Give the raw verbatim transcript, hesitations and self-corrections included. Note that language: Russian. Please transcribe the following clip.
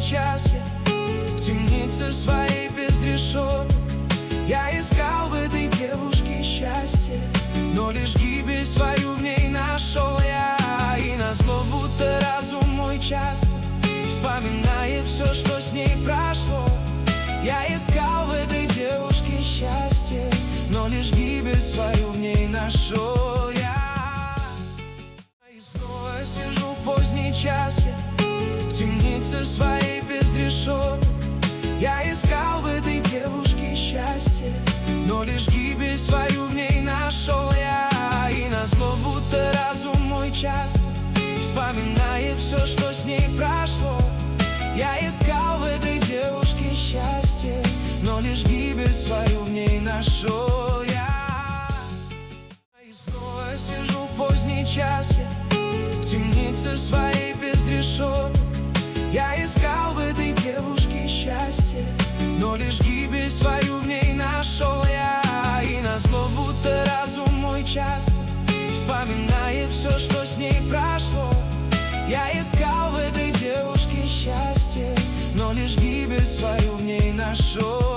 час я в темнице своей без решеток. Я искал в этой девушке счастье, но лишь гибель свою в ней нашел я. И назло, будто разум мой часто вспоминает все, что с ней прошло. Я искал в этой девушке счастье, но лишь гибель свою в ней нашел я. И снова сижу в поздний час я в темнице своей без решеток. Я искал в этой девушке счастье, но лишь гибель свою в ней нашел я. И назло, будто разум мой часто вспоминает все, что с ней прошло. Я искал в этой девушке счастье, но лишь гибель свою в ней нашел я. И снова сижу в поздний час я в темнице своей без решеток. Я искал в этой девушке счастье, но лишь гибель свою в ней нашел я. И назло, будто разум мой часто вспоминает все, что с ней прошло. Я искал в этой девушке счастье, но лишь гибель свою в ней нашел.